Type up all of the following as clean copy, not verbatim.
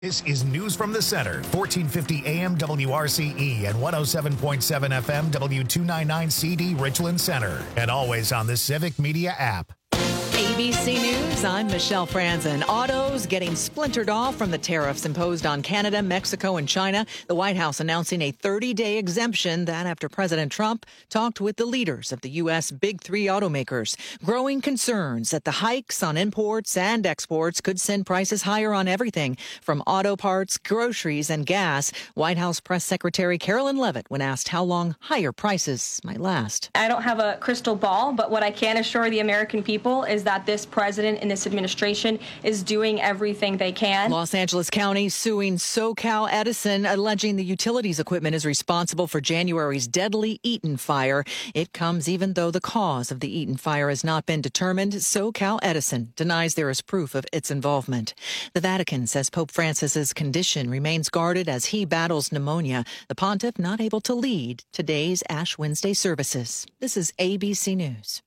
This is News from the Center, 1450 AM WRCE and 107.7 FM W299CD Richland Center, and always on the Civic Media app. ABC News, I'm Michelle Franzen. Autos getting splintered off from the tariffs imposed on Canada, Mexico, and China. The White House announcing a 30-day exemption, that after President Trump talked with the leaders of the U.S. Big Three automakers. Growing concerns that the hikes on imports and exports could send prices higher on everything, from auto parts, groceries, and gas. White House Press Secretary Carolyn Leavitt when asked how long higher prices might last. I don't have a crystal ball, but what I can assure the American people is that this president and this administration is doing everything they can. Los Angeles County suing SoCal Edison, alleging the utilities equipment is responsible for January's deadly Eaton fire. It comes even though the cause of the Eaton fire has not been determined. SoCal Edison denies there is proof of its involvement. The Vatican says Pope Francis's condition remains guarded as he battles pneumonia. The pontiff not able to lead today's Ash Wednesday services. This is ABC News.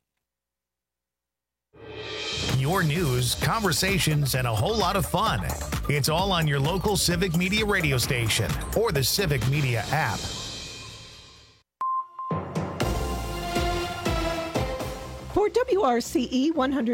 Your news, conversations, and a whole lot of fun. It's all on your local Civic Media radio station or the Civic Media app. For WRCE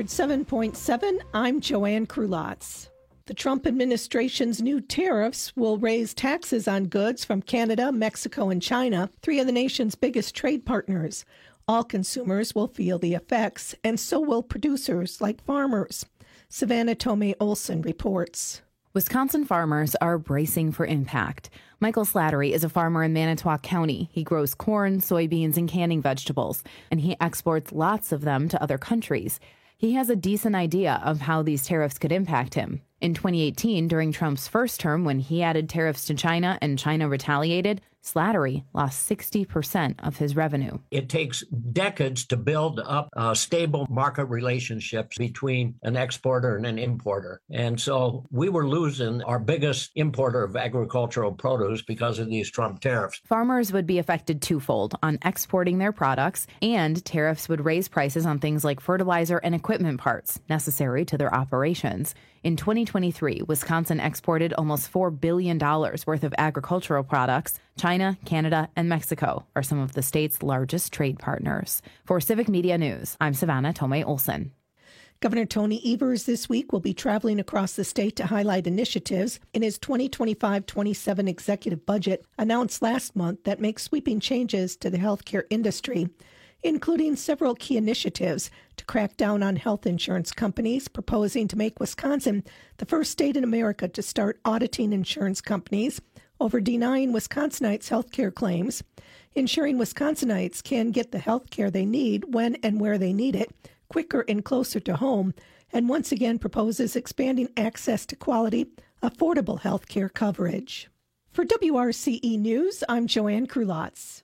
107.7, I'm Joanne Krulotz. The Trump administration's new tariffs will raise taxes on goods from Canada, Mexico, and China, three of the nation's biggest trade partners. All consumers will feel the effects, and so will producers like farmers. Savannah Tomei Olson reports. Wisconsin farmers are bracing for impact. Michael Slattery is a farmer in Manitowoc County. He grows corn, soybeans, and canning vegetables, and he exports lots of them to other countries. He has a decent idea of how these tariffs could impact him. In 2018, during Trump's first term, when he added tariffs to China and China retaliated, Slattery lost 60% of his revenue. It takes decades to build up stable market relationships between an exporter and an importer. And so we were losing our biggest importer of agricultural produce because of these Trump tariffs. Farmers would be affected twofold on exporting their products, and tariffs would raise prices on things like fertilizer and equipment parts necessary to their operations. In 2023, Wisconsin exported almost $4 billion worth of agricultural products. China, Canada, and Mexico are some of the state's largest trade partners. For Civic Media News, I'm Savannah Tomei Olson. Governor Tony Evers this week will be traveling across the state to highlight initiatives in his 2025-27 executive budget announced last month that make sweeping changes to the healthcare industry, including several key initiatives to crack down on health insurance companies, proposing to make Wisconsin the first state in America to start auditing insurance companies over denying Wisconsinites health care claims, ensuring Wisconsinites can get the health care they need when and where they need it, quicker and closer to home, and once again proposes expanding access to quality, affordable health care coverage. For WRCE News, I'm Joanne Krulotz.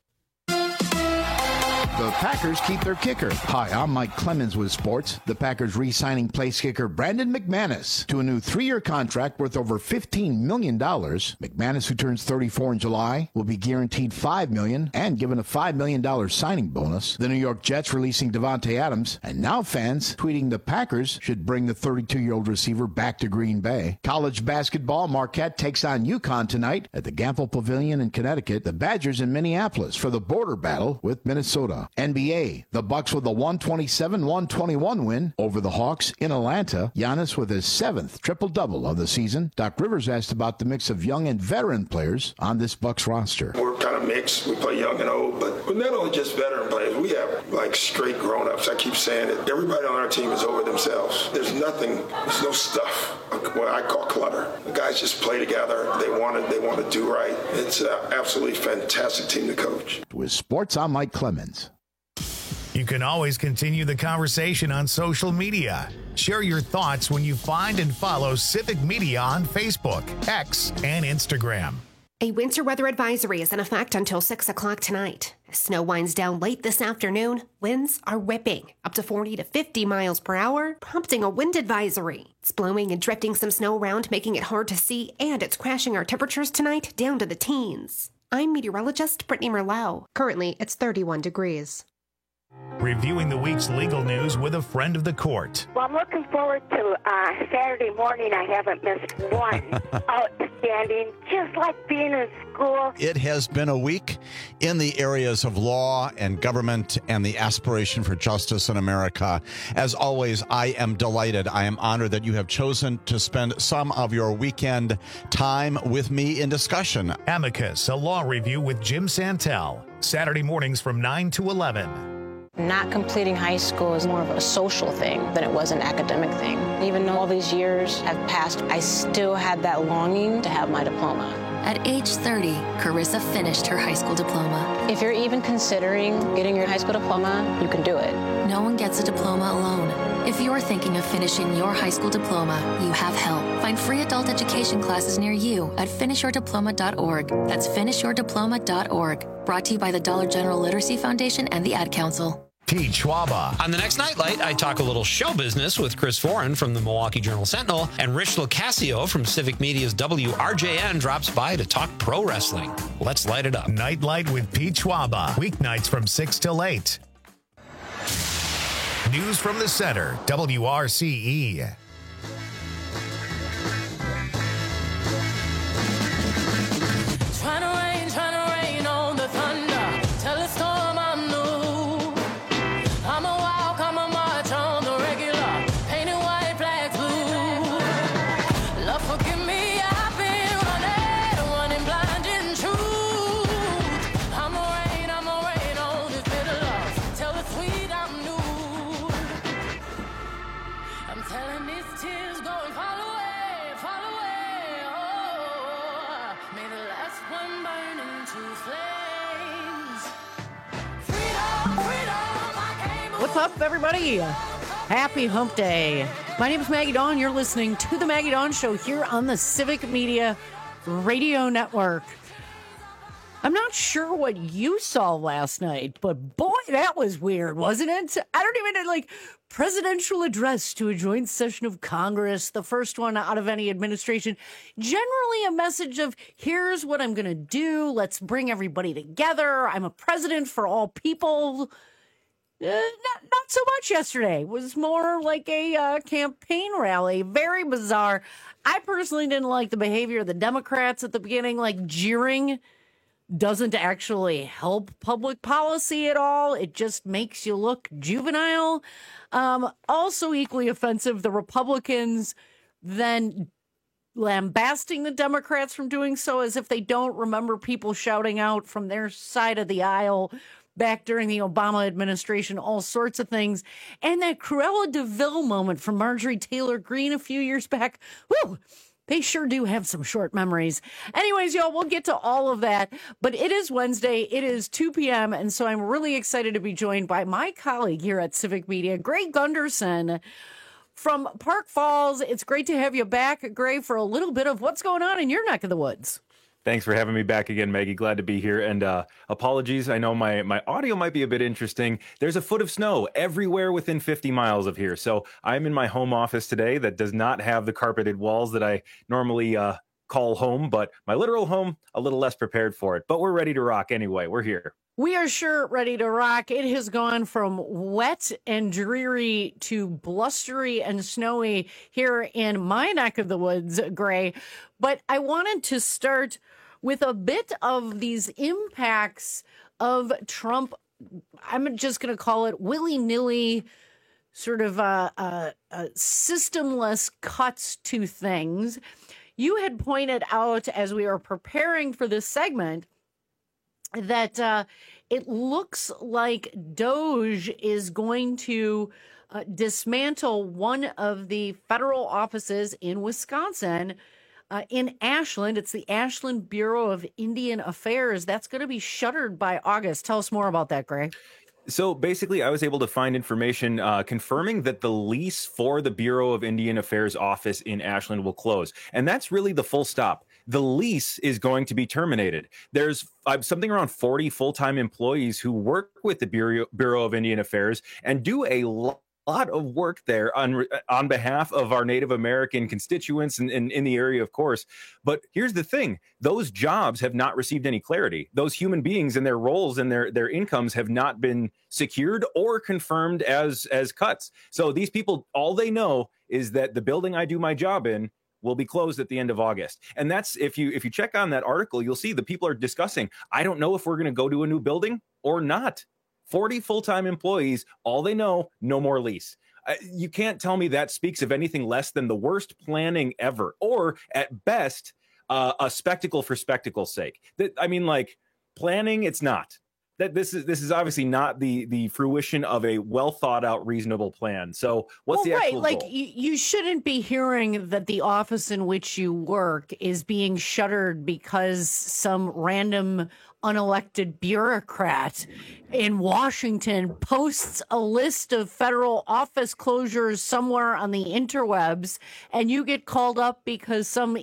The Packers keep their kicker. Hi, I'm Mike Clemens with sports. The Packers re-signing place kicker Brandon McManus to a new 3-year contract worth over $15 million. McManus, who turns 34 in July, will be guaranteed $5 million and given a $5 million signing bonus. The New York Jets releasing Davante Adams, and now fans tweeting the Packers should bring the 32-year-old receiver back to Green Bay. College basketball, Marquette takes on UConn tonight at the Gampel Pavilion in Connecticut. The Badgers in Minneapolis for the border battle with Minnesota. NBA, the Bucks with a 127-121 win over the Hawks in Atlanta. Giannis with his 7th triple-double of the season. Doc Rivers asked about the mix of young and veteran players on this Bucks roster. We're kind of mixed. We play young and old, but we're not only just veteran players. We have like straight grown-ups. I keep saying it. Everybody on our team is over themselves. There's no stuff, what I call clutter. The guys just play together. They want to do right. It's an absolutely fantastic team to coach. With sports, I'm Mike Clemens. You can always continue the conversation on social media. Share your thoughts when you find and follow Civic Media on Facebook, X, and Instagram. A winter weather advisory is in effect until 6 o'clock tonight. As snow winds down late this afternoon, winds are whipping up to 40 to 50 miles per hour, prompting a wind advisory. It's blowing and drifting some snow around, making it hard to see, and it's crashing our temperatures tonight down to the teens. I'm meteorologist Brittany Merlot. Currently, it's 31 degrees. Reviewing the week's legal news with a friend of the court. Well, I'm looking forward to Saturday morning. I haven't missed one. Outstanding, just like being in school. It has been a week in the areas of law and government and the aspiration for justice in America. As always, I am delighted. I am honored that you have chosen to spend some of your weekend time with me in discussion. Amicus, a law review with Jim Santel. Saturday mornings from 9 to 11. Not completing high school is more of a social thing than it was an academic thing. Even though all these years have passed, I still had that longing to have my diploma. At age 30, Carissa finished her high school diploma. If you're even considering getting your high school diploma, you can do it. No one gets a diploma alone. If you're thinking of finishing your high school diploma, you have help. Find free adult education classes near you at finishyourdiploma.org. That's finishyourdiploma.org. Brought to you by the Dollar General Literacy Foundation and the Ad Council. Pete Schwaba. On the next Nightlight, I talk a little show business with Chris Foran from the Milwaukee Journal-Sentinel, and Rich Locascio from Civic Media's WRJN drops by to talk pro wrestling. Let's light it up. Nightlight with Pete Schwaba. Weeknights from 6 till 8. News from the center, WRCE. What's up, everybody? Happy Hump Day. My name is Maggie Dawn. You're listening to The Maggie Dawn Show here on the Civic Media Radio Network. I'm not sure what you saw last night, but boy, that was weird, wasn't it? I don't even know, presidential address to a joint session of Congress, the first one out of any administration. Generally a message of, here's what I'm going to do. Let's bring everybody together. I'm a president for all people. Not so much yesterday. It was more like a campaign rally. Very bizarre. I personally didn't like the behavior of the Democrats at the beginning, jeering doesn't actually help public policy at all. It just makes you look juvenile. Also equally offensive, the Republicans then lambasting the Democrats from doing so as if they don't remember people shouting out from their side of the aisle back during the Obama administration, all sorts of things. And that Cruella de Vil moment from Marjorie Taylor Greene a few years back. Whew, they sure do have some short memories. Anyways, y'all, we'll get to all of that. But it is Wednesday. It is 2 p.m. And so I'm really excited to be joined by my colleague here at Civic Media, Gray Gunderson from Park Falls. It's great to have you back, Gray, for a little bit of what's going on in your neck of the woods. Thanks for having me back again, Maggie. Glad to be here. And apologies, I know my audio might be a bit interesting. There's a foot of snow everywhere within 50 miles of here. So I'm in my home office today that does not have the carpeted walls that I normally call home, but my literal home, a little less prepared for it. But we're ready to rock anyway. We're here. We are sure ready to rock. It has gone from wet and dreary to blustery and snowy here in my neck of the woods, Gray. But I wanted to start with a bit of these impacts of Trump. I'm just going to call it willy-nilly, sort of systemless cuts to things. You had pointed out as we were preparing for this segment that it looks like DOJ is going to dismantle one of the federal offices in Wisconsin, in Ashland. It's the Ashland Bureau of Indian Affairs. That's going to be shuttered by August. Tell us more about that, Greg. So basically, I was able to find information confirming that the lease for the Bureau of Indian Affairs office in Ashland will close. And that's really the full stop. The lease is going to be terminated. There's something around 40 full-time employees who work with the Bureau of Indian Affairs and do a lot lot of work there on behalf of our Native American constituents and in the area, of course. But here's the thing. Those jobs have not received any clarity. Those human beings and their roles and their incomes have not been secured or confirmed as cuts. So these people, all they know is that the building I do my job in will be closed at the end of August. And that's, if you check on that article, you'll see the people are discussing, I don't know if we're going to go to a new building or not. 40 full-time employees, all they know, no more lease. You can't tell me that speaks of anything less than the worst planning ever, or at best, a spectacle for spectacle's sake. Planning, it's not. That this is obviously not the fruition of a well thought out, reasonable plan. So what's the actual goal? You shouldn't be hearing that the office in which you work is being shuttered because some random unelected bureaucrat in Washington posts a list of federal office closures somewhere on the interwebs, and you get called up because some,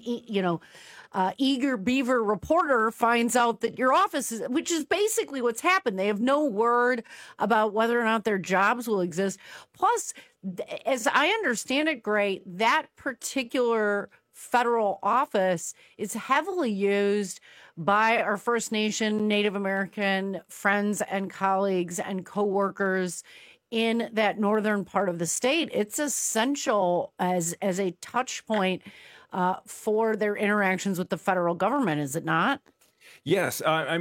eager beaver reporter finds out that your office is, which is basically what's happened. They have no word about whether or not their jobs will exist. Plus, as I understand it, Gray, that particular federal office is heavily used by our First Nation, Native American friends and colleagues and coworkers in that northern part of the state. It's essential as a touch point for their interactions with the federal government, is it not? Yes.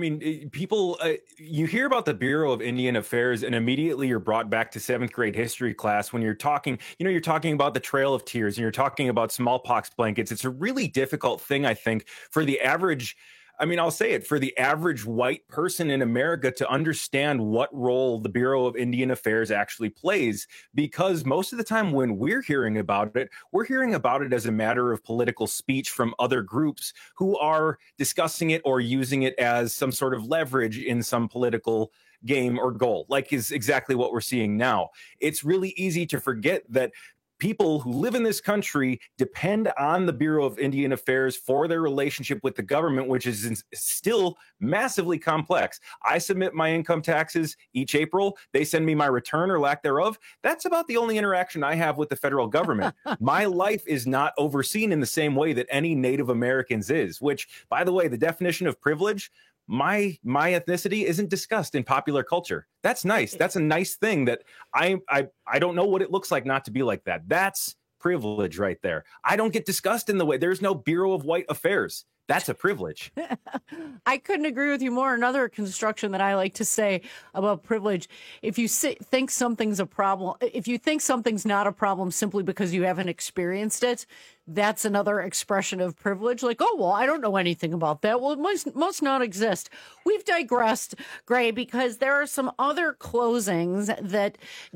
People, you hear about the Bureau of Indian Affairs and immediately you're brought back to 7th grade history class when you're talking about the Trail of Tears and you're talking about smallpox blankets. It's a really difficult thing, I think, for the average, I'll say it, for the average white person in America to understand what role the Bureau of Indian Affairs actually plays, because most of the time when we're hearing about it as a matter of political speech from other groups who are discussing it or using it as some sort of leverage in some political game or goal, like is exactly what we're seeing now. It's really easy to forget that people who live in this country depend on the Bureau of Indian Affairs for their relationship with the government, which is still massively complex. I submit my income taxes each April. They send me my return or lack thereof. That's about the only interaction I have with the federal government. My life is not overseen in the same way that any Native Americans is, which, by the way, the definition of privilege, my ethnicity isn't discussed in popular culture. That's nice. That's a nice thing that I don't know what it looks like not to be like that. That's privilege right there. I don't get discussed in the way. There's no Bureau of White Affairs. That's a privilege. I couldn't agree with you more. Another construction that I like to say about privilege, if you think something's a problem, if you think something's not a problem simply because you haven't experienced it, that's another expression of privilege. Like, oh, well, I don't know anything about that. Well, it must not exist. We've digressed, Gray, because there are some other closings that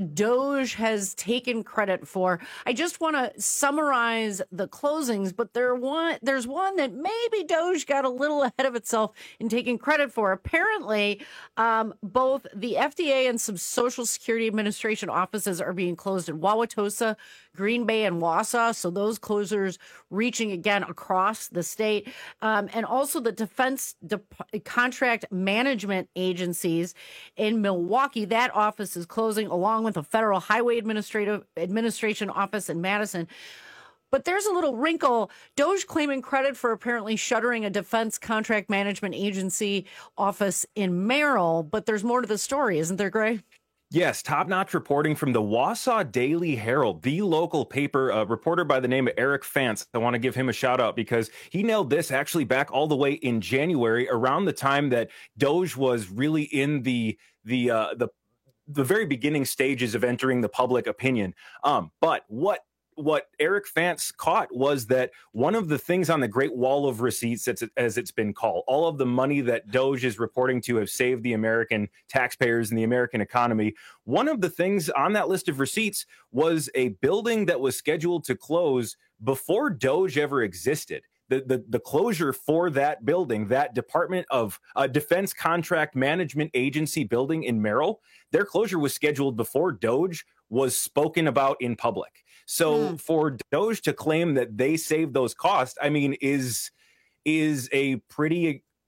DOJ has taken credit for. I just want to summarize the closings, but there's one that maybe DOJ got a little ahead of itself in taking credit for. Apparently, both the FDA and some Social Security Administration offices are being closed in Wauwatosa, Green Bay, and Wausau. So those closures reaching again across the state. And also the Defense Contract Management Agencies in Milwaukee. That office is closing, along with the Federal Highway Administration office in Madison. But there's a little wrinkle. DOJ claiming credit for apparently shuttering a Defense Contract Management Agency office in Merrill. But there's more to the story, isn't there, Gray? Yes, top-notch reporting from the Wausau Daily Herald, the local paper, a reporter by the name of Eric Fantz. I want to give him a shout-out because he nailed this actually back all the way in January, around the time that DOJ was really in the very beginning stages of entering the public opinion. But what Eric Fantz caught was that one of the things on the Great Wall of Receipts, as it's been called, all of the money that DOJ is reporting to have saved the American taxpayers and the American economy, one of the things on that list of receipts was a building that was scheduled to close before DOJ ever existed. The closure for that building, that Department of Defense Contract Management Agency building in Merrill, their closure was scheduled before DOJ was spoken about in public. So for DOJ to claim that they saved those costs, is a pretty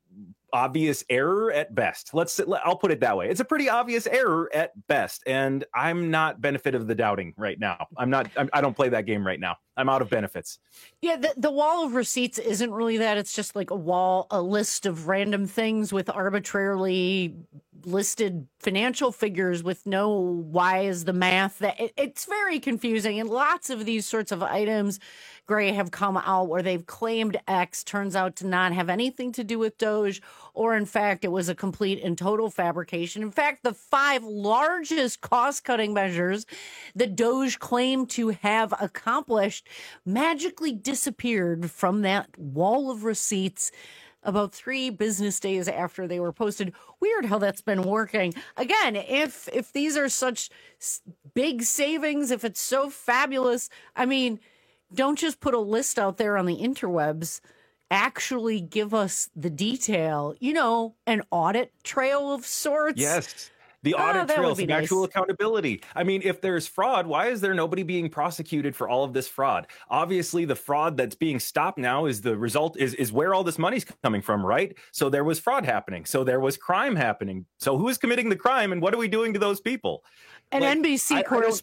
obvious error at best. I'll put it that way. It's a pretty obvious error at best, and I'm not benefit of the doubting right now. I don't play that game right now. I'm out of benefits. Yeah, the wall of receipts isn't really that. It's just like a list of random things with arbitrarily listed financial figures with no why is the math. It's very confusing, and lots of these sorts of items, Gray, have come out where they've claimed X turns out to not have anything to do with Doge, or in fact, it was a complete and total fabrication. In fact, the 5 largest cost-cutting measures that Doge claimed to have accomplished magically disappeared from that wall of receipts about 3 business days after they were posted. Weird how that's been working. Again, if these are such big savings, if it's so fabulous, I mean, don't just put a list out there on the interwebs. Actually give us the detail, an audit trail of sorts. Yes. The audit trail, some actual accountability. I mean, if there's fraud, why is there nobody being prosecuted for all of this fraud? Obviously, the fraud that's being stopped now is the result is where all this money's coming from, right? So there was fraud happening. So there was crime happening. So who is committing the crime, and what are we doing to those people? An NBC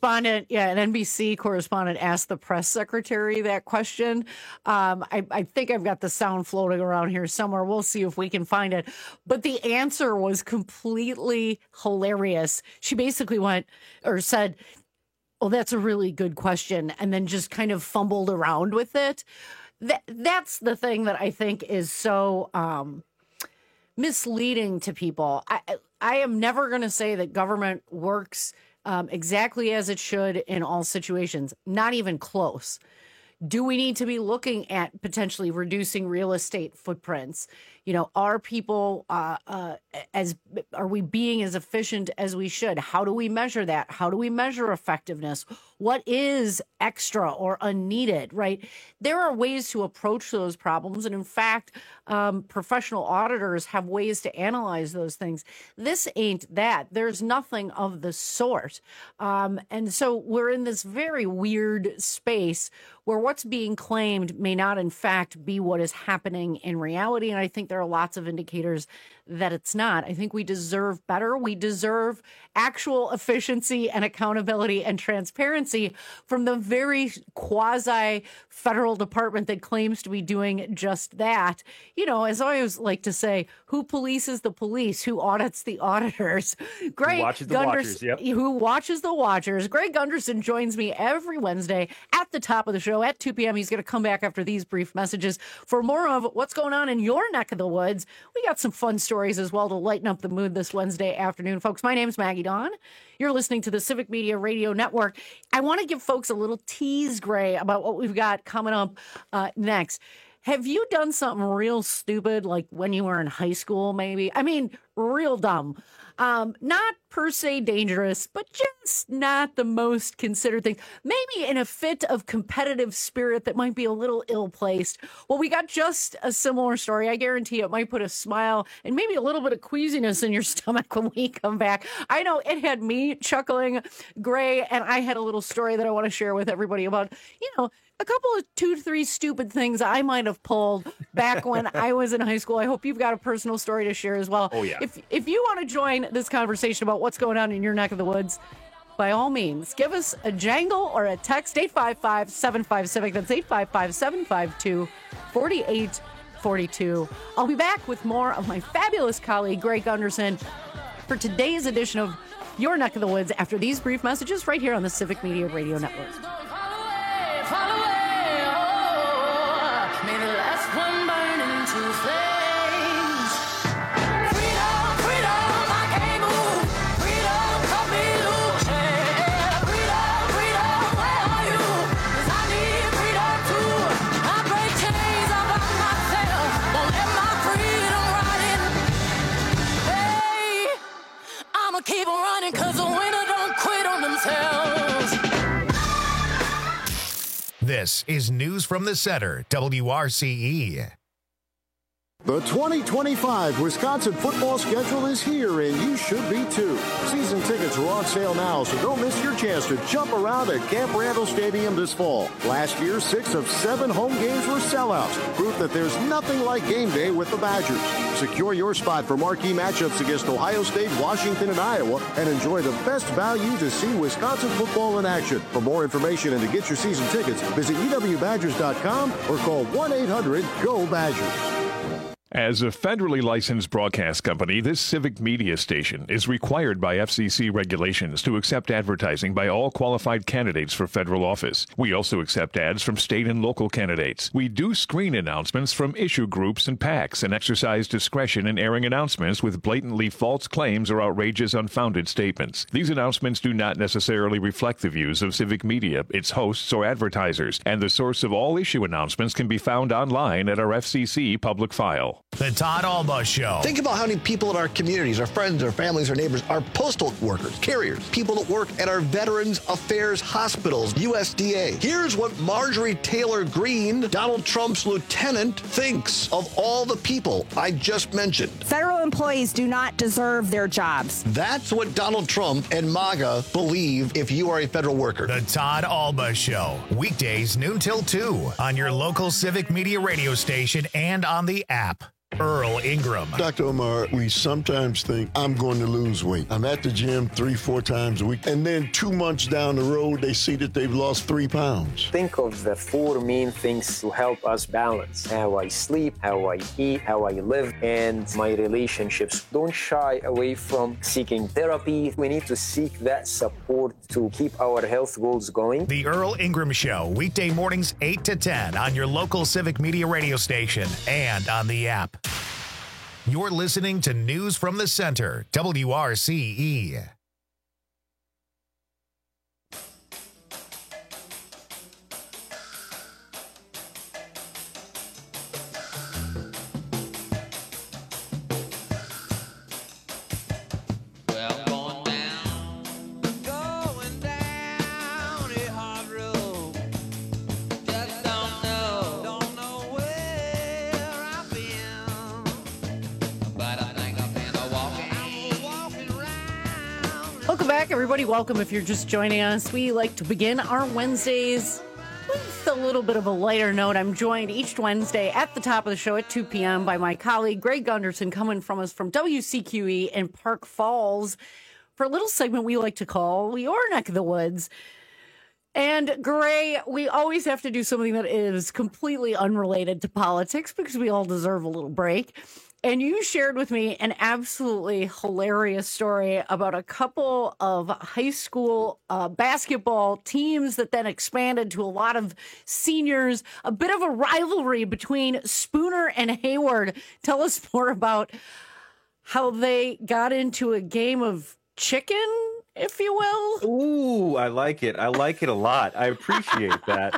correspondent asked the press secretary that question. I think I've got the sound floating around here somewhere. We'll see if we can find it. But the answer was completely hilarious. She basically said, "Oh, that's a really good question," and then just kind of fumbled around with it. That's the thing that I think is so misleading to people. I am never going to say that government works exactly as it should in all situations. Not even close. Do we need to be looking at potentially reducing real estate footprints? Are people are we being as efficient as we should? How do we measure that? How do we measure effectiveness? What is extra or unneeded, right? There are ways to approach those problems. And in fact, professional auditors have ways to analyze those things. This ain't that. There's nothing of the sort. And so we're in this very weird space where what's being claimed may not, in fact, be what is happening in reality. And I think there are lots of indicators that it's not. I think we deserve better. We deserve actual efficiency and accountability and transparency from the very quasi-federal department that claims to be doing just that. As I always like to say, who polices the police? Who audits the auditors? Greg watches the watchers, yep. Who watches the watchers? Greg Gunderson joins me every Wednesday at the top of the show at 2 p.m. He's going to come back after these brief messages for more of what's going on in your neck of the woods. We got some fun stories as well to lighten up the mood this Wednesday afternoon. Folks, my name's Maggie Dawn. You're listening to the Civic Media Radio Network. I want to give folks a little tease, Gray, about what we've got coming up next. Have you done something real stupid, like when you were in high school, maybe? I mean, real dumb. Not per se dangerous, but just not the most considered thing. Maybe in a fit of competitive spirit that might be a little ill-placed. Well, we got just a similar story. I guarantee it might put a smile and maybe a little bit of queasiness in your stomach when we come back. I know it had me chuckling, Gray, and I had a little story that I want to share with everybody about, a couple of 2-3 stupid things I might have pulled back when I was in high school. I hope you've got a personal story to share as well. Oh, yeah. If you want to join this conversation about what's going on in your neck of the woods, by all means, give us a jangle or a text, 855-75-CIVIC. That's 855-752-4842. I'll be back with more of my fabulous colleague, Greg Gunderson, for today's edition of Your Neck of the Woods after these brief messages right here on the Civic Media Radio Network. Keep on running because the winner don't quit on themselves. This is News from the Center, WRCE. The 2025 Wisconsin football schedule is here, and you should be too. Season tickets are on sale now, so don't miss your chance to jump around at Camp Randall Stadium this fall. Last year, 6 of 7 home games were sellouts, proof that there's nothing like game day with the Badgers. Secure your spot for marquee matchups against Ohio State, Washington, and Iowa, and enjoy the best value to see Wisconsin football in action. For more information and to get your season tickets, visit ewbadgers.com or call 1-800-GO-BADGERS. As a federally licensed broadcast company, this civic media station is required by FCC regulations to accept advertising by all qualified candidates for federal office. We also accept ads from state and local candidates. We do screen announcements from issue groups and PACs and exercise discretion in airing announcements with blatantly false claims or outrageous, unfounded statements. These announcements do not necessarily reflect the views of civic media, its hosts, or advertisers, and the source of all issue announcements can be found online at our FCC public file. The Todd Alba Show. Think about how many people in our communities, our friends, our families, our neighbors, our postal workers, carriers, people that work at our Veterans Affairs hospitals, USDA. Here's what Marjorie Taylor Greene, Donald Trump's lieutenant, thinks of all the people I just mentioned. Federal employees do not deserve their jobs. That's what Donald Trump and MAGA believe if you are a federal worker. The Todd Alba Show. Weekdays noon till 2 on your local civic media radio station and on the app. Earl Ingram. Dr. Omar, we sometimes think I'm going to lose weight. I'm at the gym 3-4 times a week, and then 2 months down the road, they see that they've lost 3 pounds. Think of the 4 main things to help us balance: how I sleep, how I eat, how I live, and my relationships. Don't shy away from seeking therapy. We need to seek that support to keep our health goals going. The Earl Ingram Show, weekday mornings 8 to 10 on your local civic media radio station and on the app. You're listening to News from the Center, WRCE. Welcome back, everybody. Welcome if you're just joining us. We like to begin our Wednesdays with a little bit of a lighter note. I'm joined each Wednesday at the top of the show at 2 p.m. by my colleague, Greg Gunderson, coming from us from WCQE in Park Falls for a little segment we like to call Your Neck of the Woods. And Gray, we always have to do something that is completely unrelated to politics because we all deserve a little break. And you shared with me an absolutely hilarious story about a couple of high school basketball teams that then expanded to a lot of seniors, a bit of a rivalry between Spooner and Hayward. Tell us more about how they got into a game of chicken, if you will. Ooh, I like it. I like it a lot. I appreciate that.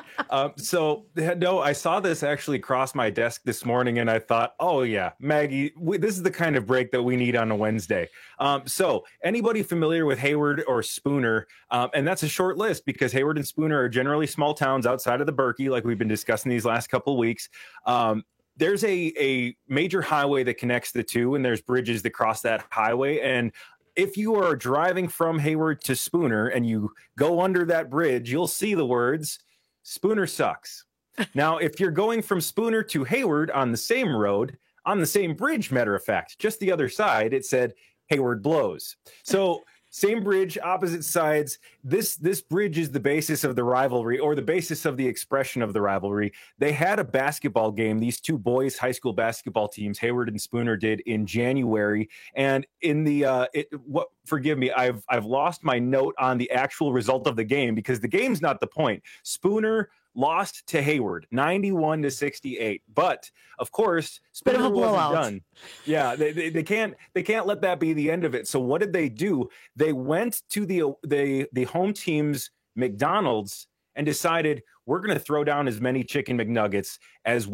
I saw this actually cross my desk this morning, and I thought, oh, yeah, Maggie, this is the kind of break that we need on a Wednesday. So anybody familiar with Hayward or Spooner? And that's a short list because Hayward and Spooner are generally small towns outside of the Berkey, like we've been discussing these last couple of weeks. There's a major highway that connects the two, and there's bridges that cross that highway. And if you are driving from Hayward to Spooner and you go under that bridge, you'll see the words, Spooner sucks. Now, if you're going from Spooner to Hayward on the same road, on the same bridge, matter of fact, just the other side, it said Hayward blows. So same bridge, opposite sides. This bridge is the basis of the rivalry, or the basis of the expression of the rivalry. They had a basketball game, these two boys high school basketball teams, Hayward and Spooner, did in January. And in the forgive me, I've lost my note on the actual result of the game because the game's not the point. Spooner lost to Hayward 91-68, but of course Spooner wasn't done. Yeah, they can't let that be the end of it. So what did they do? They went to the home team's McDonald's and decided we're going to throw down as many chicken McNuggets as we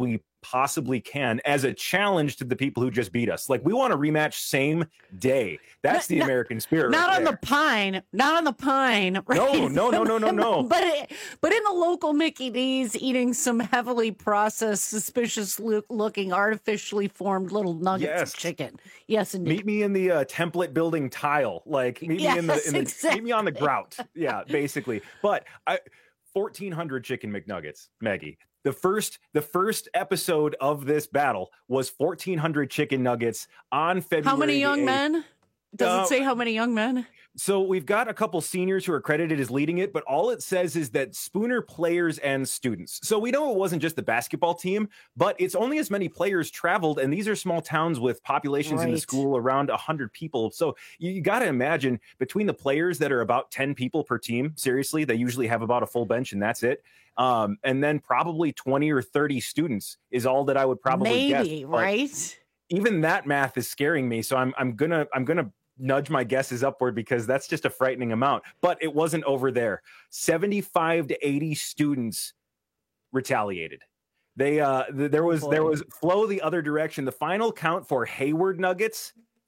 possibly can as a challenge to the people who just beat us. Like, we want a rematch same day. That's the American spirit. Not right on there. the Pine. Not on the Pine. Right? No. But in the local Mickey D's, eating some heavily processed, suspicious looking, artificially formed little nuggets of chicken. Yes, indeed. Meet me in the template building tile. Like, meet me in the exactly. meet me on the grout. Yeah, basically. But 1,400 chicken McNuggets, Maggie. The first episode of this battle was 1,400 chicken nuggets on February. How many young 8th. men? Does it say how many young men? So we've got a couple seniors who are credited as leading it, but all it says is that Spooner players and students. So we know it wasn't just the basketball team, but it's only as many players traveled, and these are small towns with populations in the school around 100 people. So you got to imagine between the players that are about 10 people per team, seriously, they usually have about a full bench and that's it. And then probably 20 or 30 students is all that I would probably guess. Maybe, right? Even that math is scaring me. So I'm gonna nudge my guesses upward because that's just a frightening amount. But it wasn't over there. 75 to 80 students retaliated. They there was flow the other direction. The final count for Hayward Nuggets,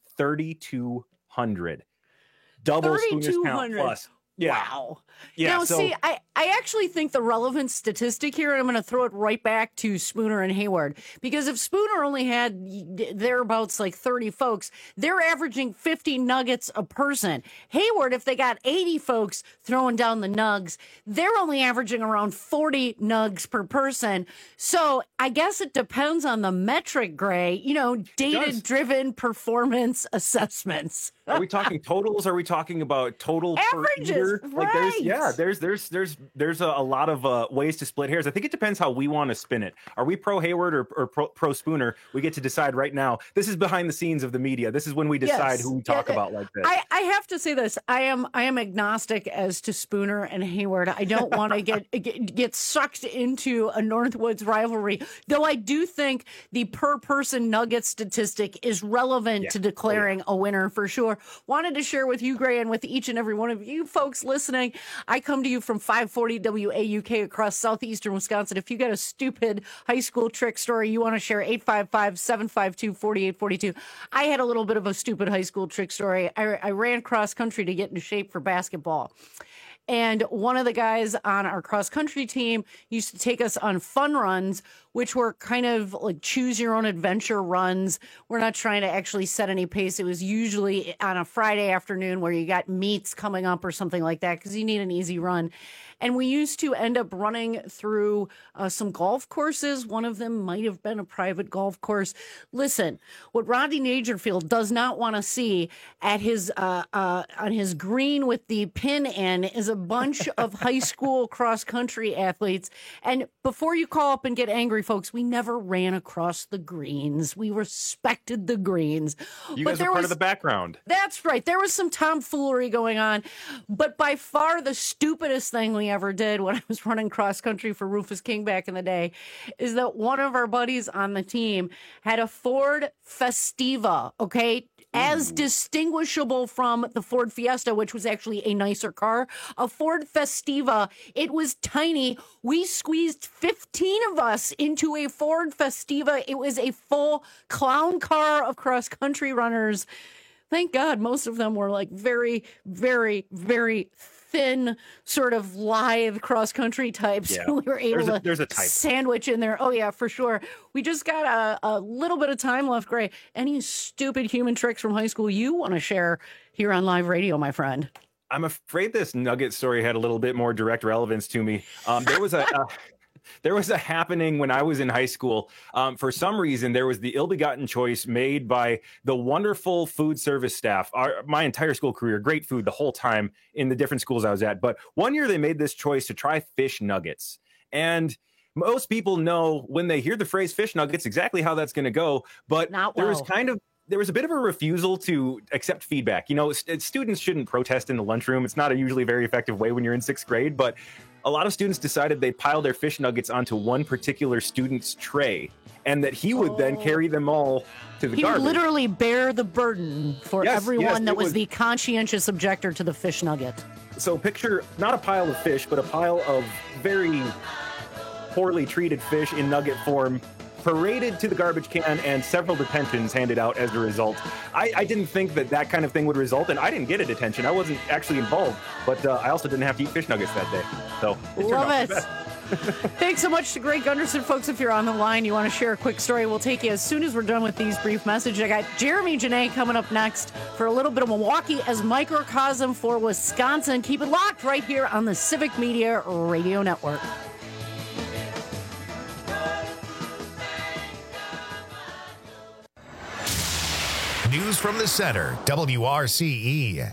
3,200. Double Spooner's count plus. Yeah. Wow. Yeah. Now, see, I actually think the relevant statistic here, and I'm going to throw it right back to Spooner and Hayward, because if Spooner only had thereabouts like 30 folks, they're averaging 50 nuggets a person. Hayward, if they got 80 folks throwing down the nugs, they're only averaging around 40 nugs per person. So I guess it depends on the metric, Gray, data-driven performance assessments. Are we talking totals? Are we talking about total averages? Per eater? Like Right. there's a lot of ways to split hairs. I think it depends how we want to spin it. Are we pro Hayward or pro Spooner? We get to decide right now. This is behind the scenes of the media. This is when we decide who we talk about like this. I have to say this. I am agnostic as to Spooner and Hayward. I don't want to get sucked into a Northwoods rivalry, though I do think the per person nugget statistic is relevant to declaring a winner for sure. Wanted to share with you, Gray, and with each and every one of you folks listening. I come to you from 540 WAUK across southeastern Wisconsin. If you got a stupid high school trick story you want to share, 855-752-4842. I had a little bit of a stupid high school trick story. I ran cross country to get into shape for basketball. And one of the guys on our cross country team used to take us on fun runs, which were kind of like choose your own adventure runs. We're not trying to actually set any pace. It was usually on a Friday afternoon where you got meets coming up or something like that because you need an easy run. And we used to end up running through some golf courses. One of them might have been a private golf course. Listen, what Rodney Dangerfield does not want to see at his on his green with the pin in is a bunch of high school cross country athletes. And before you call up and get angry, folks, we never ran across the greens. We respected the greens. You guys were part of the background. That's right. There was some tomfoolery going on. But by far the stupidest thing we ever did when I was running cross country for Rufus King back in the day is that one of our buddies on the team had a Ford Festiva, okay? As distinguishable from the Ford Fiesta, which was actually a nicer car. A Ford Festiva, it was tiny. We squeezed 15 of us into a Ford Festiva. It was a full clown car of cross-country runners. Thank God most of them were like very, very, very thin, sort of lithe cross-country types. Yeah. We were able there's a to type. sandwich in there. Oh, yeah, for sure. We just got a little bit of time left, Gray. Any stupid human tricks from high school you want to share here on live radio, my friend? I'm afraid this nugget story had a little bit more direct relevance to me. There was a happening when I was in high school. For some reason, there was the ill-begotten choice made by the wonderful food service staff. My entire school career, great food the whole time in the different schools I was at. But one year they made this choice to try fish nuggets. And most people know when they hear the phrase fish nuggets exactly how that's going to go. But there was a bit of a refusal to accept feedback. You know, students shouldn't protest in the lunchroom. It's not a usually very effective way when you're in sixth grade, but a lot of students decided they'd pile their fish nuggets onto one particular student's tray and that he would then carry them all to the garbage. He would literally bear the burden for everyone that was the conscientious objector to the fish nugget. So picture not a pile of fish, but a pile of very poorly treated fish in nugget form paraded to the garbage can and several detentions handed out as a result. I didn't think that kind of thing would result, and I didn't get a detention. I wasn't actually involved, but I also didn't have to eat fish nuggets that day. So love it. Thanks so much to Greg Gunderson. Folks, if you're on the line, you want to share a quick story, we'll take you as soon as we're done with these brief messages. I got Jeremy Janae coming up next for a little bit of Milwaukee as microcosm for Wisconsin. Keep it locked right here on the Civic Media Radio Network. News from the Center, WRCE.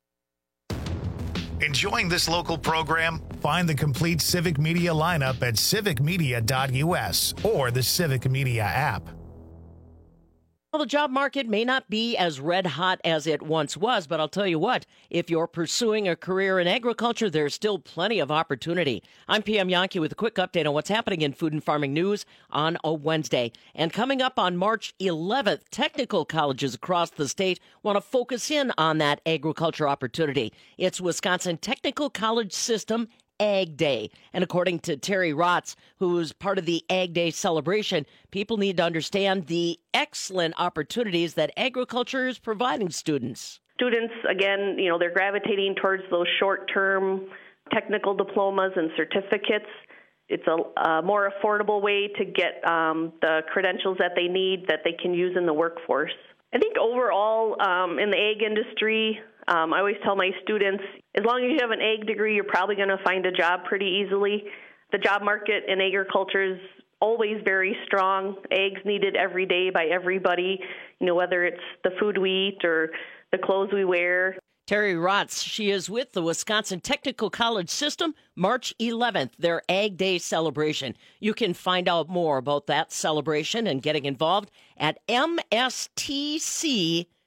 Enjoying this local program? Find the complete Civic Media lineup at civicmedia.us or the Civic Media app. Well, the job market may not be as red hot as it once was, but I'll tell you what, if you're pursuing a career in agriculture, there's still plenty of opportunity. I'm PM Yankee with a quick update on what's happening in food and farming news on a Wednesday. And coming up on March 11th, technical colleges across the state want to focus in on that agriculture opportunity. It's Wisconsin Technical College System Ag Day. And according to Terry Rotz, who's part of the Ag Day celebration, people need to understand the excellent opportunities that agriculture is providing students. Students, again, they're gravitating towards those short-term technical diplomas and certificates. It's a more affordable way to get the credentials that they need that they can use in the workforce. I think overall in the ag industry, I always tell my students, as long as you have an ag degree, you're probably going to find a job pretty easily. The job market in agriculture is always very strong. Ag's needed every day by everybody, whether it's the food we eat or the clothes we wear. Terry Rotz, she is with the Wisconsin Technical College System, March 11th, their Ag Day celebration. You can find out more about that celebration and getting involved at mstc.edu.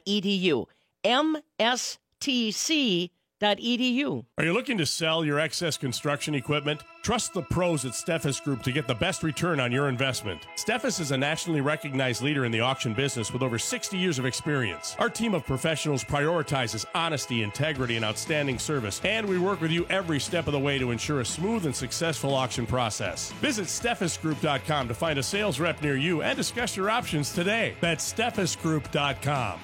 mstc.edu. Are you looking to sell your excess construction equipment? Trust the pros at Steffes Group to get the best return on your investment. Steffes is a nationally recognized leader in the auction business with over 60 years of experience. Our team of professionals prioritizes honesty, integrity, and outstanding service, and we work with you every step of the way to ensure a smooth and successful auction process. Visit SteffesGroup.com to find a sales rep near you and discuss your options today. That's SteffesGroup.com.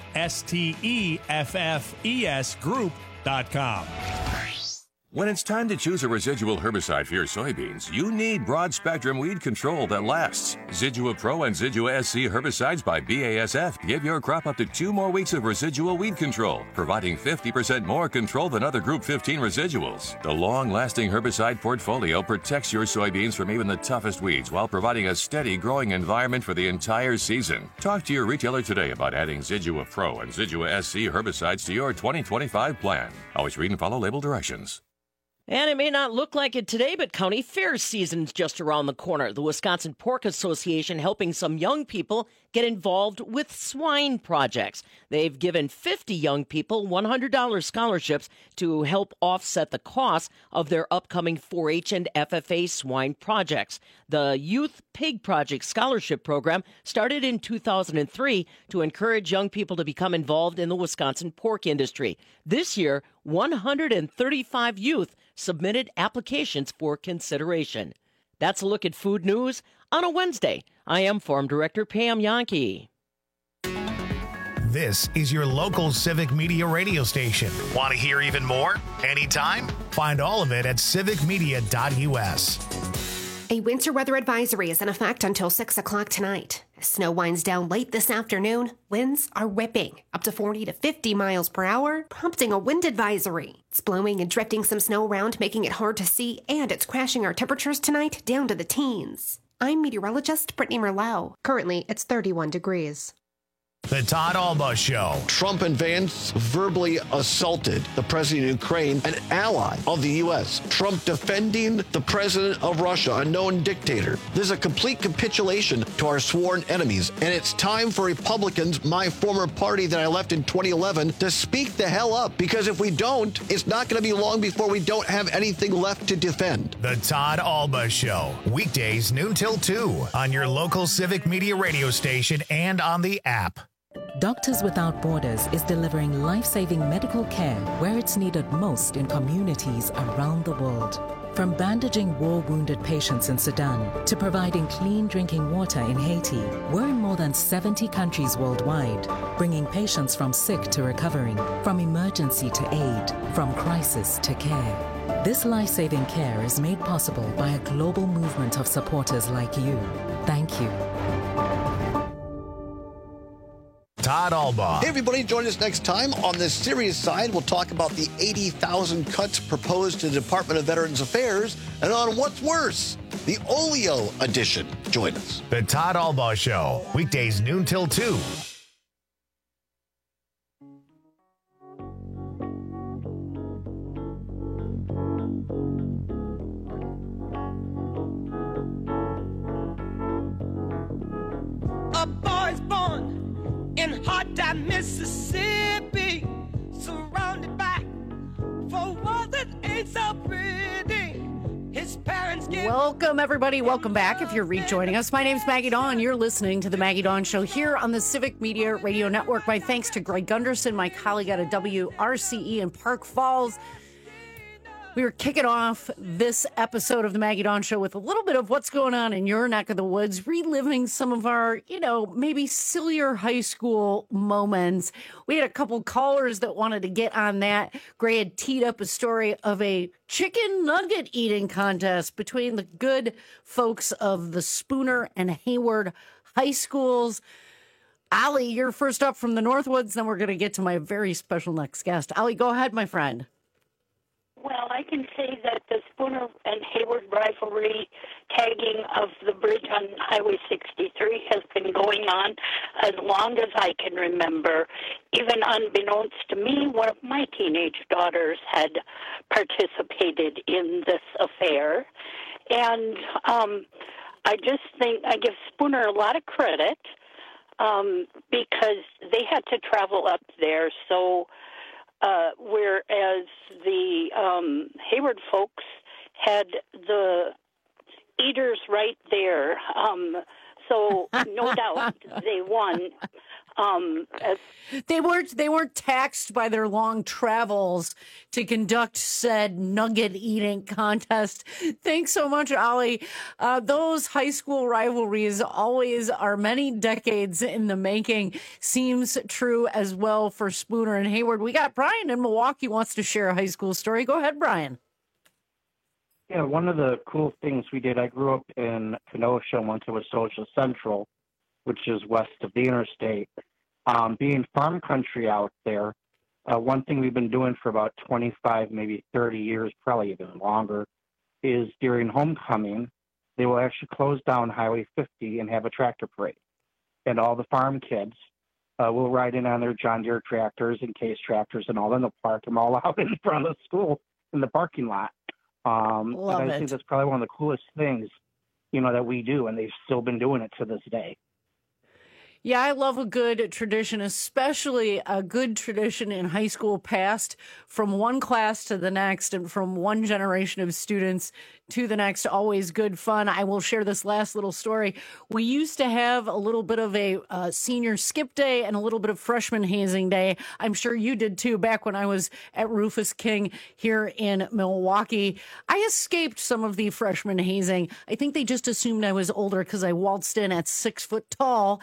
STEFFES Group.com. When it's time to choose a residual herbicide for your soybeans, you need broad-spectrum weed control that lasts. Zidua Pro and Zidua SC herbicides by BASF give your crop up to 2 more weeks of residual weed control, providing 50% more control than other Group 15 residuals. The long-lasting herbicide portfolio protects your soybeans from even the toughest weeds while providing a steady growing environment for the entire season. Talk to your retailer today about adding Zidua Pro and Zidua SC herbicides to your 2025 plan. Always read and follow label directions. And it may not look like it today, but county fair season's just around the corner. The Wisconsin Pork Association helping some young people get involved with swine projects. They've given 50 young people $100 scholarships to help offset the cost of their upcoming 4-H and FFA swine projects. The Youth Pig Project Scholarship Program started in 2003 to encourage young people to become involved in the Wisconsin pork industry. This year, 135 youth submitted applications for consideration. That's a look at food news on a Wednesday. I am Farm Director Pam Yankee. This is your local Civic Media radio station. Want to hear even more? Anytime? Find all of it at civicmedia.us. A winter weather advisory is in effect until 6 o'clock tonight. As snow winds down late this afternoon, winds are whipping up to 40 to 50 miles per hour, prompting a wind advisory. It's blowing and drifting some snow around, making it hard to see, and it's crashing our temperatures tonight down to the teens. I'm meteorologist Brittany Merlot. Currently, it's 31 degrees. The Todd Alba Show. Trump and Vance verbally assaulted the president of Ukraine, an ally of the U.S. Trump defending the president of Russia, a known dictator. This is a complete capitulation to our sworn enemies. And it's time for Republicans, my former party that I left in 2011, to speak the hell up. Because if we don't, it's not going to be long before we don't have anything left to defend. The Todd Alba Show. Weekdays noon till 2 on your local Civic Media radio station and on the app. Doctors Without Borders is delivering life-saving medical care where it's needed most in communities around the world. From bandaging war-wounded patients in Sudan to providing clean drinking water in Haiti, we're in more than 70 countries worldwide, bringing patients from sick to recovering, from emergency to aid, from crisis to care. This life-saving care is made possible by a global movement of supporters like you. Thank you. Todd Albaugh. Hey, everybody, join us next time. On the serious side, we'll talk about the 80,000 cuts proposed to the Department of Veterans Affairs, and on what's worse, the Oleo edition. Join us. The Todd Albaugh Show, weekdays noon till 2. A boy's born in hot time, Mississippi, surrounded by for one that ain't so pretty. His parents give. Welcome, everybody. Welcome back. If you're rejoining us, my name's Maggie Dawn. You're listening to the Maggie Dawn Show here on the Civic Media Radio Network. My thanks to Greg Gunderson, my colleague at a WRCE in Park Falls. We were kicking off this episode of the Maggie Dawn Show with a little bit of what's going on in your neck of the woods, reliving some of our, maybe sillier high school moments. We had a couple callers that wanted to get on that. Gray had teed up a story of a chicken nugget eating contest between the good folks of the Spooner and Hayward high schools. Ali, you're first up from the Northwoods. Then we're going to get to my very special next guest. Ali, go ahead, my friend. Well, I can say that the Spooner and Hayward rivalry tagging of the bridge on Highway 63 has been going on as long as I can remember. Even unbeknownst to me, one of my teenage daughters had participated in this affair. And I just think I give Spooner a lot of credit because they had to travel up there. So whereas the Hayward folks had the eaters right there. So no doubt they won. They weren't taxed by their long travels to conduct said nugget eating contest. Thanks so much, Ali. Those high school rivalries always are many decades in the making. Seems true as well for Spooner and Hayward. We got Brian in Milwaukee wants to share a high school story. Go ahead, Brian. Yeah, one of the cool things we did, I grew up in Kenosha and went to a social central, which is west of the interstate. Being farm country out there, one thing we've been doing for about 25, maybe 30 years, probably even longer, is during homecoming, they will actually close down Highway 50 and have a tractor parade. And all the farm kids will ride in on their John Deere tractors and Case tractors and all, and they'll park them all out in front of the school in the parking lot. And I think that's probably one of the coolest things, that we do, and they've still been doing it to this day. Yeah, I love a good tradition, especially a good tradition in high school past, from one class to the next and from one generation of students to the next. Always good fun. I will share this last little story. We used to have a little bit of a senior skip day and a little bit of freshman hazing day. I'm sure you did too back when I was at Rufus King here in Milwaukee. I escaped some of the freshman hazing. I think they just assumed I was older because I waltzed in at 6 foot tall.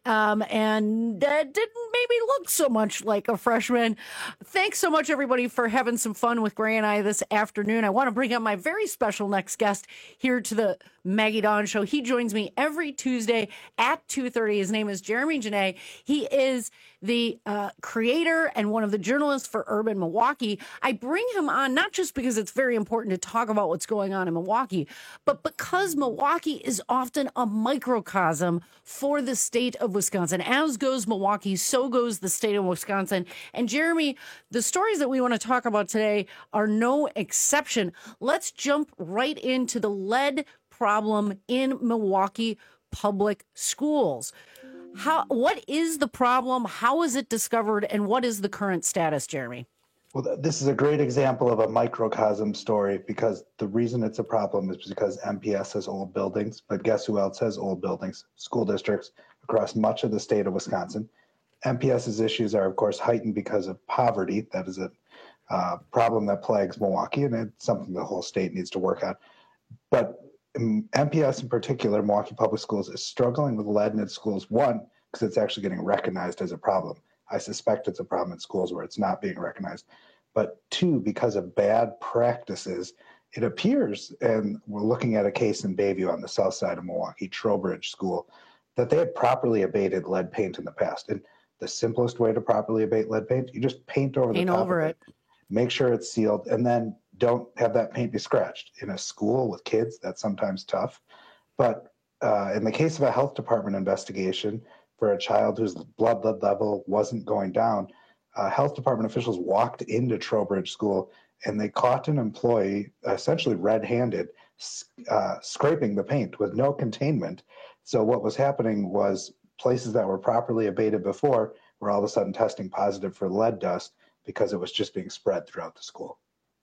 And didn't maybe look so much like a freshman. Thanks so much, everybody, for having some fun with Gray and I this afternoon. I want to bring up my very special next guest here to the Maggie Dawn Show. He joins me every Tuesday at 2:30. His name is Jeremy Janae. He is the creator and one of the journalists for Urban Milwaukee. I bring him on not just because it's very important to talk about what's going on in Milwaukee, but because Milwaukee is often a microcosm for the state of Wisconsin. As goes Milwaukee, so goes the state of Wisconsin. And Jeremy, the stories that we want to talk about today are no exception. Let's jump right into the lead problem in Milwaukee public schools. What is the problem? How is it discovered? And what is the current status, Jeremy? Well, this is a great example of a microcosm story because the reason it's a problem is because MPS has old buildings, but guess who else has old buildings? School districts across much of the state of Wisconsin. MPS's issues are, of course, heightened because of poverty. That is a problem that plagues Milwaukee, and it's something the whole state needs to work on. But MPS in particular, Milwaukee Public Schools, is struggling with lead in its schools. One, because it's actually getting recognized as a problem. I suspect it's a problem in schools where it's not being recognized. But two, because of bad practices, it appears, and we're looking at a case in Bayview on the south side of Milwaukee, Trowbridge School, that they had properly abated lead paint in the past. And the simplest way to properly abate lead paint, you just paint over the top of it. Make sure it's sealed, and then don't have that paint be scratched. In a school with kids, that's sometimes tough. But in the case of a health department investigation for a child whose blood level wasn't going down, health department officials walked into Trowbridge School and they caught an employee essentially red-handed scraping the paint with no containment. So what was happening was places that were properly abated before were all of a sudden testing positive for lead dust because it was just being spread throughout the school.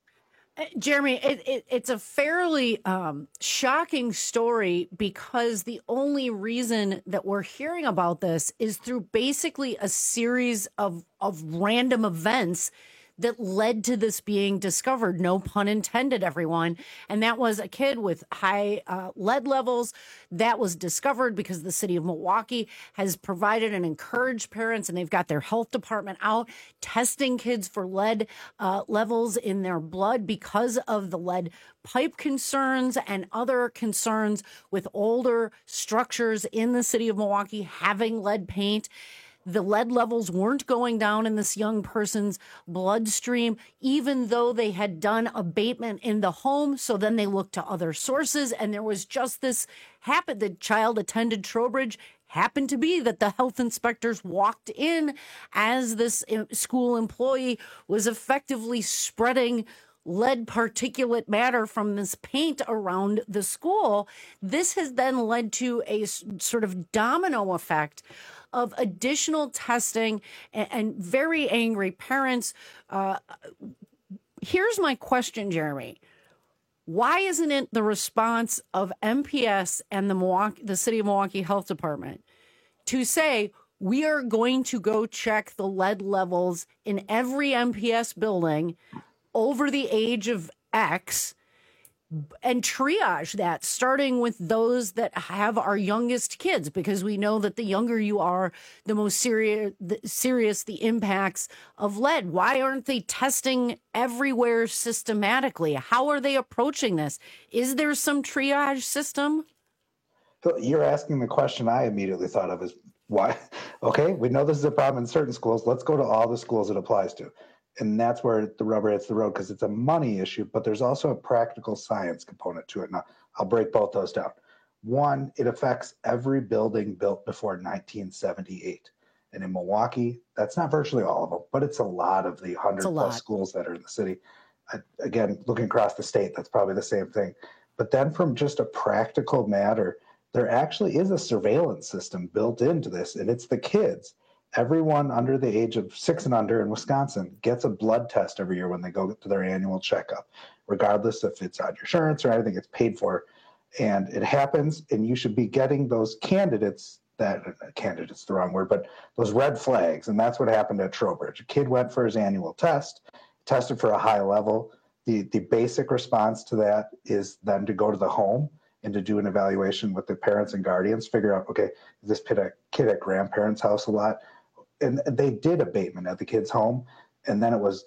Jeremy, it's a fairly shocking story because the only reason that we're hearing about this is through basically a series of random events that led to this being discovered. No pun intended, everyone. And that was a kid with high lead levels that was discovered because the city of Milwaukee has provided and encouraged parents, and they've got their health department out testing kids for lead levels in their blood because of the lead pipe concerns and other concerns with older structures in the city of Milwaukee having lead paint. The lead levels weren't going down in this young person's bloodstream, even though they had done abatement in the home. So then they looked to other sources, and there was just this happened. The child attended Trowbridge. Happened to be that the health inspectors walked in as this school employee was effectively spreading lead particulate matter from this paint around the school. This has then led to a sort of domino effect of additional testing and very angry parents. Here's my question, Jeremy. Why isn't it the response of MPS and the City of Milwaukee Health Department to say, we are going to go check the lead levels in every MPS building over the age of X and triage that, starting with those that have our youngest kids, because we know that the younger you are, the most serious the impacts of lead. Why aren't they testing everywhere systematically? How are they approaching this? Is there some triage system? So you're asking the question I immediately thought of is why? Okay, we know this is a problem in certain schools. Let's go to all the schools it applies to. And that's where the rubber hits the road, because it's a money issue, but there's also a practical science component to it. Now, I'll break both those down. One, it affects every building built before 1978. And in Milwaukee, that's not virtually all of them, but it's a lot of the 100+ schools that are in the city. Again, looking across the state, that's probably the same thing. But then from just a practical matter, there actually is a surveillance system built into this, and it's the kids. Everyone under the age of 6 and under in Wisconsin gets a blood test every year when they go to their annual checkup, regardless if it's on your insurance or anything, it's paid for. And it happens, and you should be getting those candidates, candidate's the wrong word, but those red flags. And that's what happened at Trowbridge. A kid went for his annual test, tested for a high level. The basic response to that is then to go to the home and to do an evaluation with the parents and guardians, figure out, okay, is this kid at grandparents' house a lot? And they did abatement at the kid's home, and then it was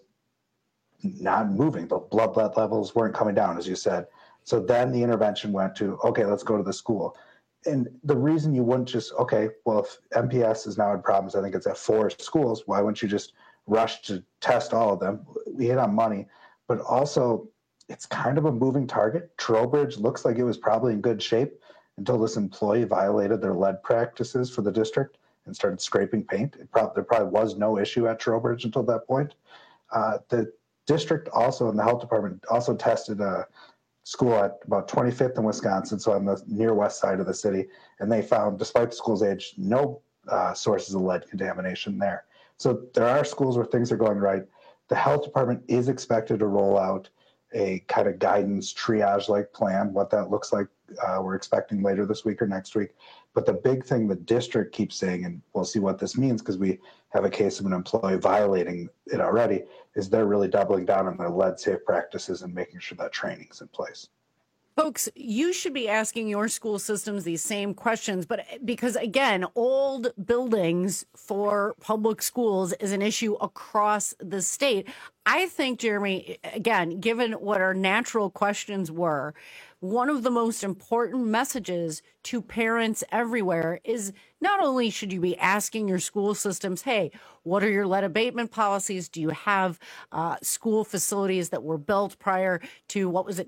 not moving. The blood levels weren't coming down, as you said. So then the intervention went to, okay, let's go to the school. And the reason you wouldn't just, okay, well, if MPS is now had problems, I think it's at 4 schools, why wouldn't you just rush to test all of them? We hit on money, but also it's kind of a moving target. Trowbridge looks like it was probably in good shape until this employee violated their lead practices for the district and started scraping paint. There probably was no issue at Trowbridge until that point. The district also, and the health department, also tested a school at about 25th in Wisconsin, so on the near west side of the city, and they found, despite the school's age, no sources of lead contamination there. So there are schools where things are going right. The health department is expected to roll out a kind of guidance triage-like plan. What that looks like we're expecting later this week or next week. But the big thing the district keeps saying, and we'll see what this means because we have a case of an employee violating it already, is they're really doubling down on their lead safe practices and making sure that training's in place. Folks, you should be asking your school systems these same questions, but because, again, old buildings for public schools is an issue across the state. I think, Jeremy, again, given what our natural questions were, one of the most important messages to parents everywhere is not only should you be asking your school systems, hey, what are your lead abatement policies? Do you have school facilities that were built prior to, what was it,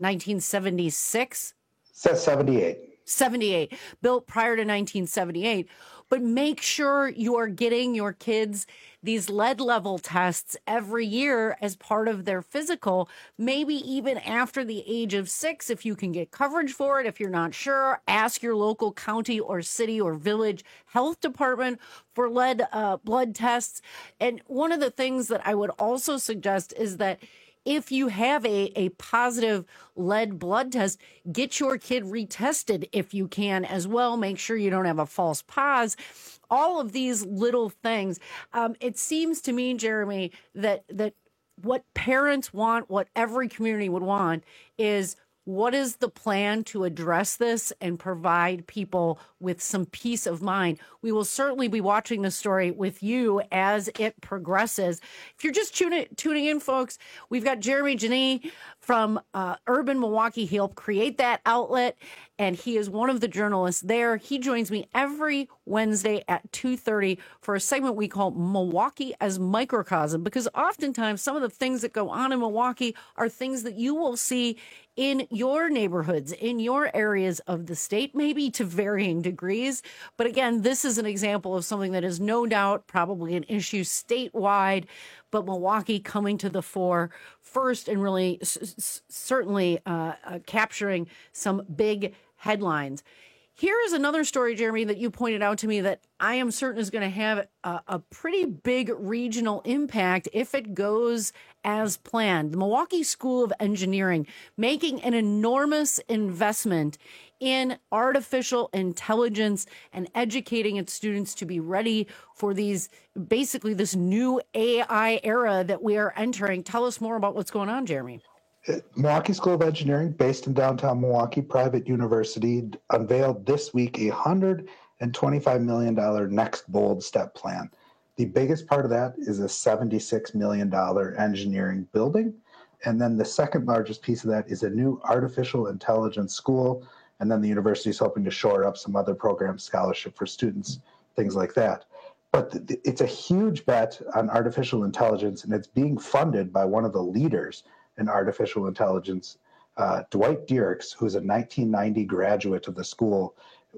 1976? Says 78. 78, built prior to 1978. But make sure you are getting your kids these lead level tests every year as part of their physical, maybe even after the age of 6, if you can get coverage for it. If you're not sure, ask your local county or city or village health department for lead blood tests. And one of the things that I would also suggest is that if you have a positive lead blood test, get your kid retested if you can as well. Make sure you don't have a false positive. All of these little things. It seems to me, Jeremy, that what parents want, what every community would want, is what is the plan to address this and provide people with some peace of mind? We will certainly be watching this story with you as it progresses. If you're just tuning in, folks, we've got Jeremy Janine from Urban Milwaukee. He helped create that outlet, and he is one of the journalists there. He joins me every Wednesday at 2:30 for a segment we call Milwaukee as Microcosm, because oftentimes some of the things that go on in Milwaukee are things that you will see in your neighborhoods, in your areas of the state, maybe to varying degrees. But again, this is an example of something that is no doubt probably an issue statewide, but Milwaukee coming to the fore first and really certainly capturing some big headlines. Here is another story, Jeremy, that you pointed out to me that I am certain is going to have a pretty big regional impact if it goes as planned. The Milwaukee School of Engineering making an enormous investment in artificial intelligence and educating its students to be ready for basically this new AI era that we are entering. Tell us more about what's going on, Jeremy. Milwaukee School of Engineering, based in downtown Milwaukee, private university, unveiled this week a $125 million next bold step plan. The biggest part of that is a $76 million engineering building. And then the second largest piece of that is a new artificial intelligence school. And then the university is hoping to shore up some other programs, scholarship for students, things like that. But it's a huge bet on artificial intelligence, and it's being funded by one of the leaders in artificial intelligence. Dwight Dierks, who's a 1990 graduate of the school,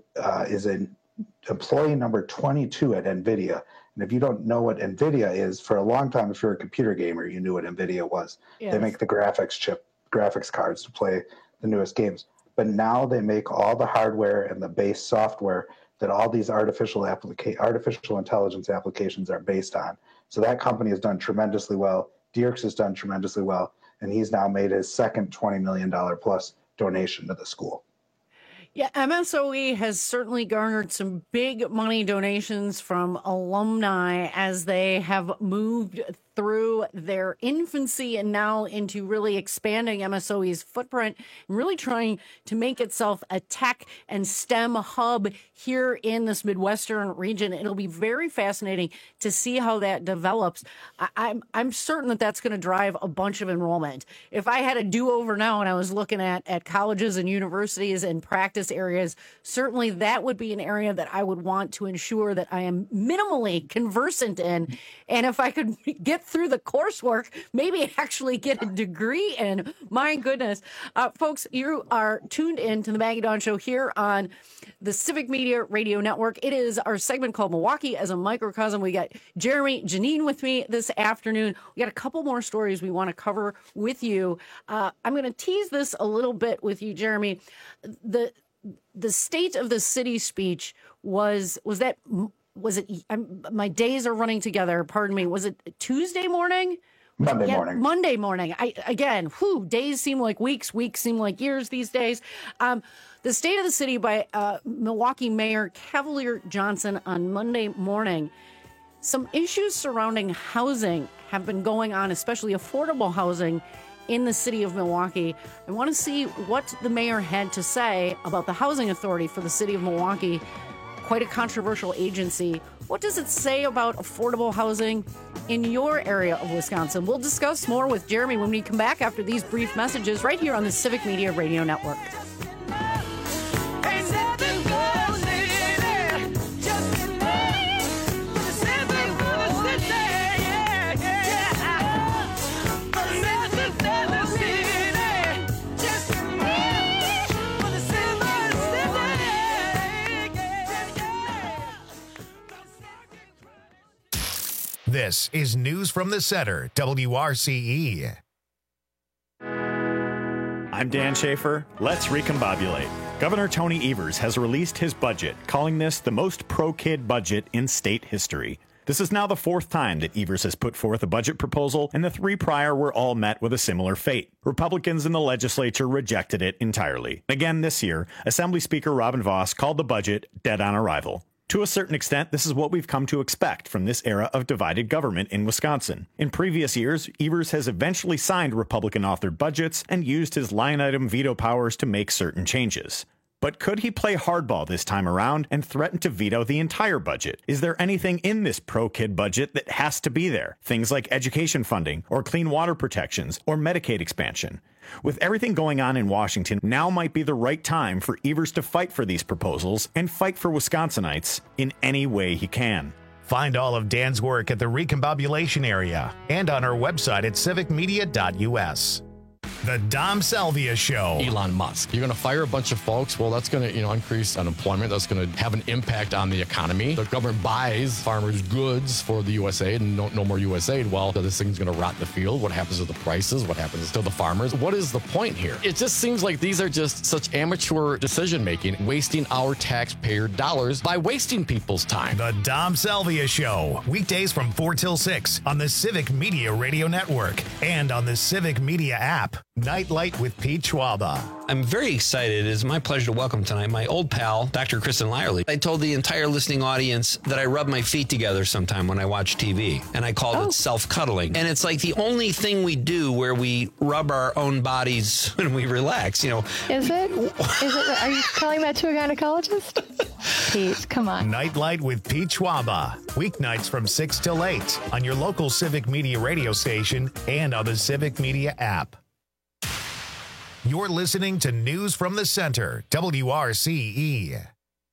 is an employee number 22 at NVIDIA. And if you don't know what NVIDIA is, for a long time, if you're a computer gamer, you knew what NVIDIA was. Yes. They make the graphics cards to play the newest games. But now they make all the hardware and the base software that all these artificial intelligence applications are based on. So that company has done tremendously well. Dierks has done tremendously well. And he's now made his second $20 million plus donation to the school. Yeah, MSOE has certainly garnered some big money donations from alumni as they have moved through their infancy and now into really expanding MSOE's footprint and really trying to make itself a tech and STEM hub here in this Midwestern region. It'll be very fascinating to see how that develops. I'm certain that that's going to drive a bunch of enrollment. If I had a do-over now and I was looking at colleges and universities and practice areas, certainly that would be an area that I would want to ensure that I am minimally conversant in. And if I could get through the coursework, maybe actually get a degree in. My goodness. Folks, you are tuned in to the Maggie Dawn Show here on the Civic Media Radio Network. It is our segment called Milwaukee as a Microcosm. We got Jeremy Janine with me this afternoon. We got a couple more stories we want to cover with you. I'm going to tease this a little bit with you, Jeremy. The State of the City speech was it, my days are running together, pardon me, was it Tuesday morning Monday morning. Monday morning. Days seem like weeks seem like years these days. The State of the City by Milwaukee Mayor Cavalier Johnson on Monday morning. Some issues surrounding housing have been going on, especially affordable housing in the city of Milwaukee. I want to see what the mayor had to say about the Housing Authority for the city of Milwaukee. Quite a controversial agency. What does it say about affordable housing in your area of Wisconsin? We'll discuss more with Jeremy when we come back after these brief messages right here on the Civic Media Radio Network. This is News from the Center, WRCE. I'm Dan Schaefer. Let's recombobulate. Governor Tony Evers has released his budget, calling this the most pro-kid budget in state history. This is now the fourth time that Evers has put forth a budget proposal, and the three prior were all met with a similar fate. Republicans in the legislature rejected it entirely. Again this year, Assembly Speaker Robin Vos called the budget dead on arrival. To a certain extent, this is what we've come to expect from this era of divided government in Wisconsin. In previous years, Evers has eventually signed Republican-authored budgets and used his line-item veto powers to make certain changes. But could he play hardball this time around and threaten to veto the entire budget? Is there anything in this pro-kid budget that has to be there? Things like education funding, or clean water protections, or Medicaid expansion. With everything going on in Washington, now might be the right time for Evers to fight for these proposals and fight for Wisconsinites in any way he can. Find all of Dan's work at the Recombobulation area and on our website at civicmedia.us. The Dom Salvia Show. Elon Musk. You're going to fire a bunch of folks. Well, that's going to, increase unemployment. That's going to have an impact on the economy. The government buys farmers' goods for the USAID and no more USAID. Well, this thing's going to rot in the field. What happens to the prices? What happens to the farmers? What is the point here? It just seems like these are just such amateur decision-making, wasting our taxpayer dollars by wasting people's time. The Dom Salvia Show. Weekdays from 4 till 6 on the Civic Media Radio Network and on the Civic Media app. Nightlight with Pete Schwaba. I'm very excited. It is my pleasure to welcome tonight my old pal, Dr. Kristen Lyerly. I told the entire listening audience that I rub my feet together sometime when I watch TV, and I called it self-cuddling. And it's like the only thing we do where we rub our own bodies when we relax, Is it? Are you telling that to a gynecologist? Pete, come on. Nightlight with Pete Schwaba. Weeknights from 6 till 8 on your local Civic Media radio station and on the Civic Media app. You're listening to News from the Center, WRCE.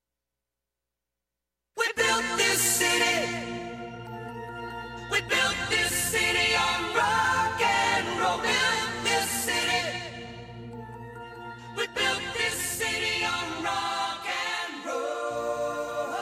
We built this city. We built this city on rock and roll. Built this city. We built this city on rock and roll.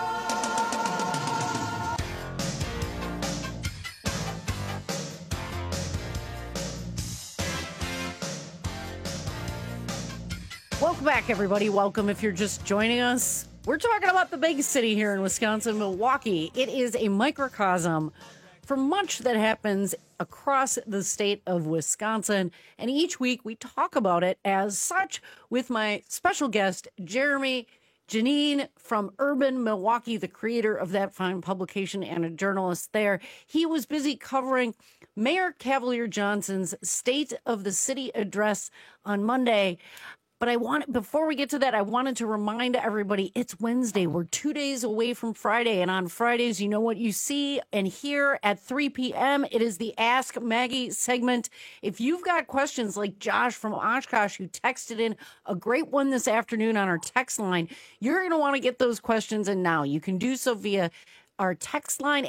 Welcome back, everybody. Welcome if you're just joining us. We're talking about the big city here in Wisconsin, Milwaukee. It is a microcosm for much that happens across the state of Wisconsin. And each week we talk about it as such with my special guest, Jeremy Janine from Urban Milwaukee, the creator of that fine publication and a journalist there. He was busy covering Mayor Cavalier Johnson's State of the City address on Monday. But before we get to that, I wanted to remind everybody it's Wednesday. We're 2 days away from Friday. And on Fridays, you know what you see and hear at 3 p.m. It is the Ask Maggie segment. If you've got questions like Josh from Oshkosh, who texted in a great one this afternoon on our text line, you're going to want to get those questions in now. You can do so via our text line,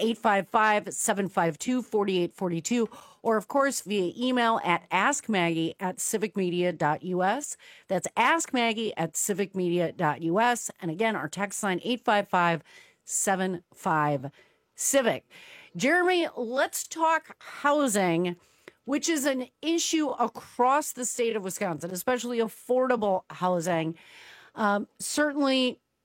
855-752-4842, or, of course, via email at askmaggie@civicmedia.us. That's askmaggie@civicmedia.us. And, again, our text line, 855-75-CIVIC. Jeremy, let's talk housing, which is an issue across the state of Wisconsin, especially affordable housing. Certainly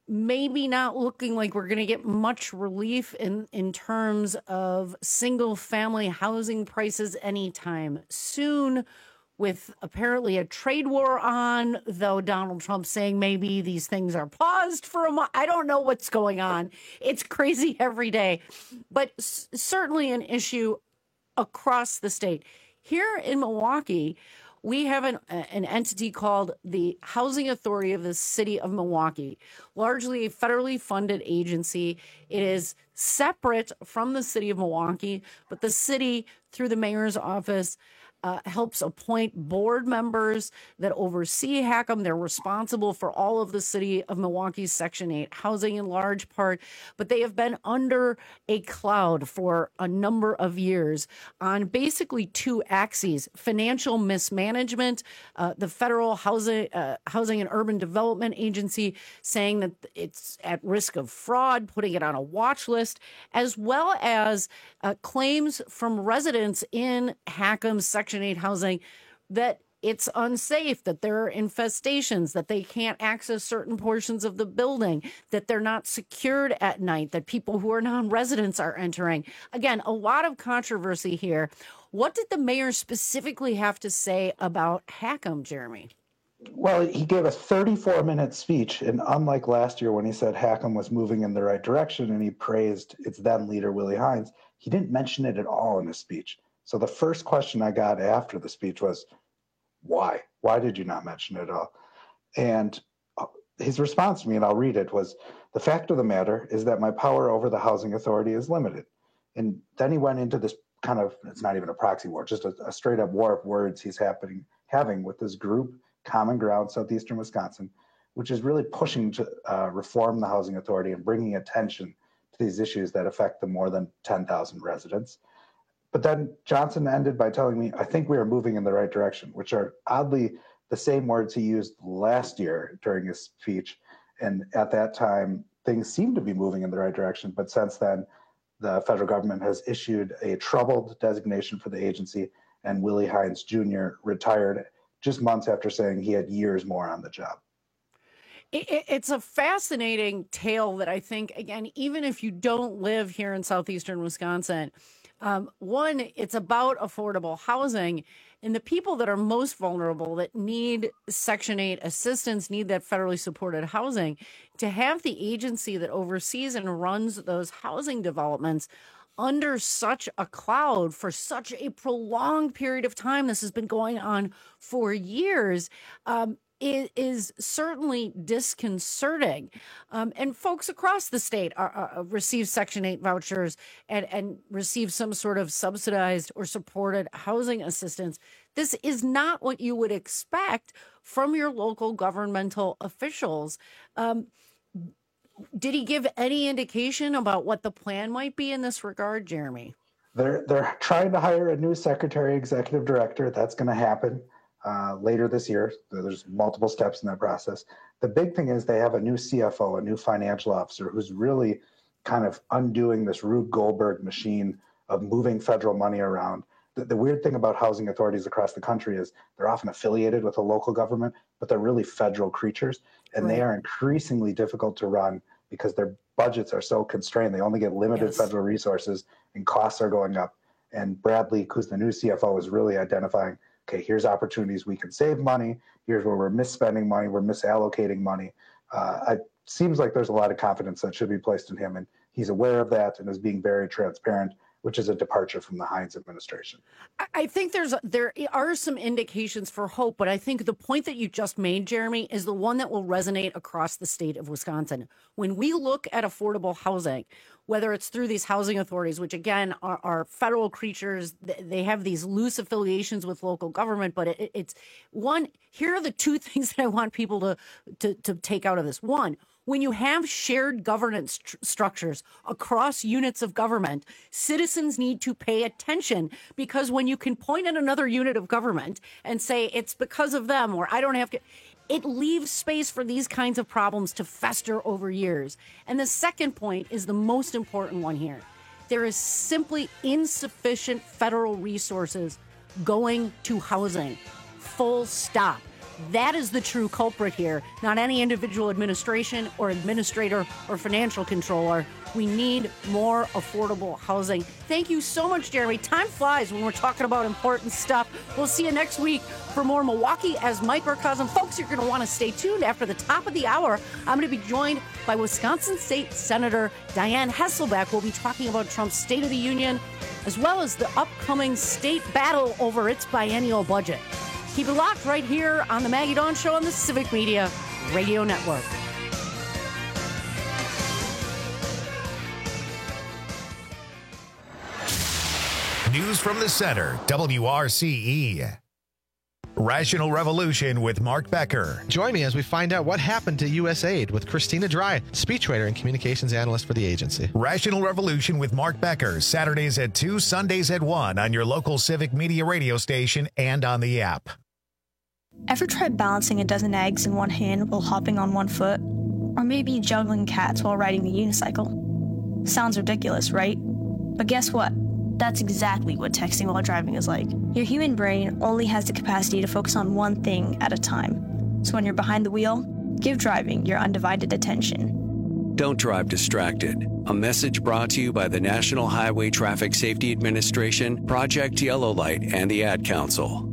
maybe not looking like we're going to get much relief in terms of single family housing prices anytime soon, with apparently a trade war on, though Donald Trump saying maybe these things are paused for a month. I don't know what's going on. It's crazy every day, but certainly an issue across the state. Here in Milwaukee, we have an entity called the Housing Authority of the City of Milwaukee, largely a federally funded agency. It is separate from the City of Milwaukee, but the city, through the mayor's office, helps appoint board members that oversee HACM. They're responsible for all of the City of Milwaukee's Section 8 housing in large part, but they have been under a cloud for a number of years on basically two axes: financial mismanagement, the Federal Housing and Urban Development Agency saying that it's at risk of fraud, putting it on a watch list, as well as claims from residents in HACM's Section 8 housing that it's unsafe, that there are infestations, that they can't access certain portions of the building, that they're not secured at night, that people who are non-residents are entering. Again, a lot of controversy here. What did the mayor specifically have to say about HACM, Jeremy? Well, he gave a 34-minute speech, and unlike last year when he said HACM was moving in the right direction and he praised its then leader, Willie Hines, he didn't mention it at all in his speech. So the first question I got after the speech was, why? Why did you not mention it at all? And his response to me, and I'll read it, was, the fact of the matter is that my power over the housing authority is limited. And then he went into this kind of, it's not even a proxy war, just a straight up war of words he's having with this group, Common Ground Southeastern Wisconsin, which is really pushing to reform the housing authority and bringing attention to these issues that affect the more than 10,000 residents. But then Johnson ended by telling me, I think we are moving in the right direction, which are oddly the same words he used last year during his speech. And at that time, things seemed to be moving in the right direction. But since then, the federal government has issued a troubled designation for the agency, and Willie Hines Jr. retired just months after saying he had years more on the job. It's a fascinating tale that I think, again, even if you don't live here in southeastern Wisconsin, one, it's about affordable housing, and the people that are most vulnerable, that need Section 8 assistance, need that federally supported housing, to have the agency that oversees and runs those housing developments under such a cloud for such a prolonged period of time. This has been going on for years. It is certainly disconcerting. And folks across the state receive Section 8 vouchers and receive some sort of subsidized or supported housing assistance. This is not what you would expect from your local governmental officials. Did he give any indication about what the plan might be in this regard, Jeremy? They're trying to hire a new secretary executive director. That's going to happen later this year. There's multiple steps in that process. The big thing is they have a new CFO, a new financial officer, who's really kind of undoing this Rube Goldberg machine of moving federal money around. The weird thing about housing authorities across the country is they're often affiliated with a local government, but they're really federal creatures, and They are increasingly difficult to run because their budgets are so constrained. They only get limited federal resources, and costs are going up. And Brad Leak, who's the new CFO, is really identifying, okay, here's opportunities we can save money. Here's where we're misspending money. We're misallocating money. It seems like there's a lot of confidence that should be placed in him, and he's aware of that and is being very transparent, which is a departure from the Hines administration. I think there are some indications for hope, but I think the point that you just made, Jeremy, is the one that will resonate across the state of Wisconsin. When we look at affordable housing, whether it's through these housing authorities, which again are federal creatures, they have these loose affiliations with local government, but it's one, here are the two things that I want people to take out of this. One, when you have shared governance structures across units of government, citizens need to pay attention, because when you can point at another unit of government and say it's because of them, or I don't have to, it leaves space for these kinds of problems to fester over years. And the second point is the most important one here. There is simply insufficient federal resources going to housing. Full stop. That is the true culprit here, not any individual administration or administrator or financial controller. We need more affordable housing. Thank you so much, Jeremy. Time flies when we're talking about important stuff. We'll see you next week for more Milwaukee as Microcosm. Folks, you're going to want to stay tuned. After the top of the hour, I'm going to be joined by Wisconsin State Senator Diane Hasselbeck. We'll be talking about Trump's State of the Union, as well as the upcoming state battle over its biennial budget. Keep it locked right here on the Maggie Dawn Show on the Civic Media Radio Network. News from the Center, WRCE. Rational Revolution with Mark Becker. Join me as we find out what happened to USAID with Christina Dry, speechwriter and communications analyst for the agency. Rational Revolution with Mark Becker, Saturdays at 2, Sundays at 1 on your local Civic Media radio station and on the app. Ever tried balancing a dozen eggs in one hand while hopping on one foot? Or maybe juggling cats while riding the unicycle? Sounds ridiculous, right? But guess what? That's exactly what texting while driving is like. Your human brain only has the capacity to focus on one thing at a time. So when you're behind the wheel, give driving your undivided attention. Don't drive distracted. A message brought to you by the National Highway Traffic Safety Administration, Project Yellow Light, and the Ad Council.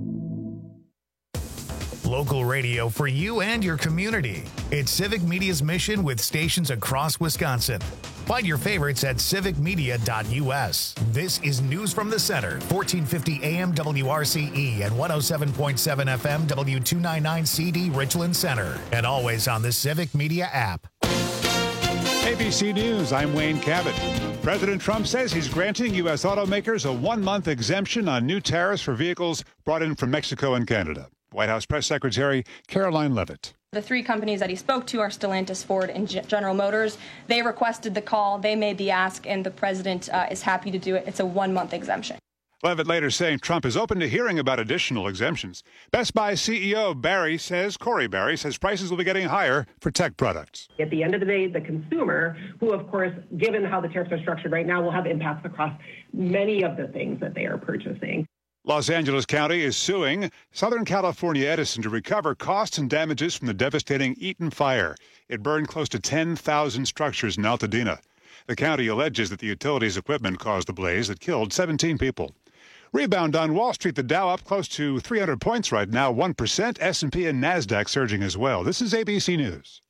Local radio for you and your community. It's Civic Media's mission with stations across Wisconsin. Find your favorites at civicmedia.us. This is News from the Center, 1450 AM WRCE and 107.7 FM W299 CD Richland Center. And always on the Civic Media app. ABC News, I'm Wayne Cabot. President Trump says he's granting U.S. automakers a 1-month exemption on new tariffs for vehicles brought in from Mexico and Canada. White House Press Secretary Caroline Leavitt. The three companies that he spoke to are Stellantis, Ford, and General Motors. They requested the call, they made the ask, and the president is happy to do it. It's a 1-month exemption. Leavitt later saying Trump is open to hearing about additional exemptions. Best Buy CEO Corey Barry says prices will be getting higher for tech products. At the end of the day, the consumer, who of course, given how the tariffs are structured right now, will have impacts across many of the things that they are purchasing. Los Angeles County is suing Southern California Edison to recover costs and damages from the devastating Eaton fire. It burned close to 10,000 structures in Altadena. The county alleges that the utilities equipment caused the blaze that killed 17 people. Rebound on Wall Street, the Dow up close to 300 points right now, 1%. S&P and NASDAQ surging as well. This is ABC News.